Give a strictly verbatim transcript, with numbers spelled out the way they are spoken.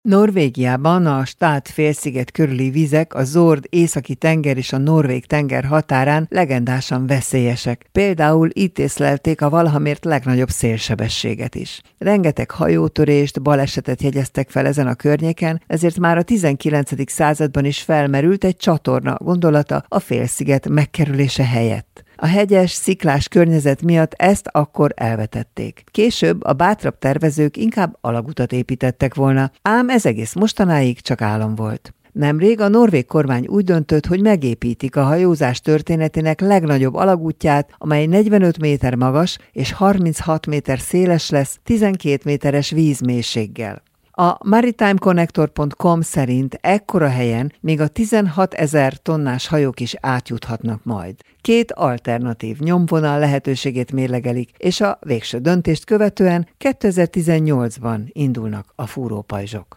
Norvégiában a Stad-félsziget körüli vizek, a Zord északi tenger és a norvég tenger határán legendásan veszélyesek. Például itt észlelték a valahamért legnagyobb szélsebességet is. Rengeteg hajótörést, balesetet jegyeztek fel ezen a környéken, ezért már a tizenkilencedik században is felmerült egy csatorna gondolata a félsziget megkerülése helyett. A hegyes, sziklás környezet miatt ezt akkor elvetették. Később a bátrabb tervezők inkább alagutat építettek volna, ám ez egész mostanáig csak álom volt. Nemrég a norvég kormány úgy döntött, hogy megépítik a hajózás történetének legnagyobb alagútját, amely negyvenöt méter magas és harminchat méter széles lesz, tizenkét méteres vízmélységgel. A maritimeconnector pont com szerint ekkora helyen még a tizenhatezer tonnás hajók is átjuthatnak majd. Két alternatív nyomvonal lehetőségét mérlegelik, és a végső döntést követően kétezer-tizennyolcban indulnak a fúrópajzsok.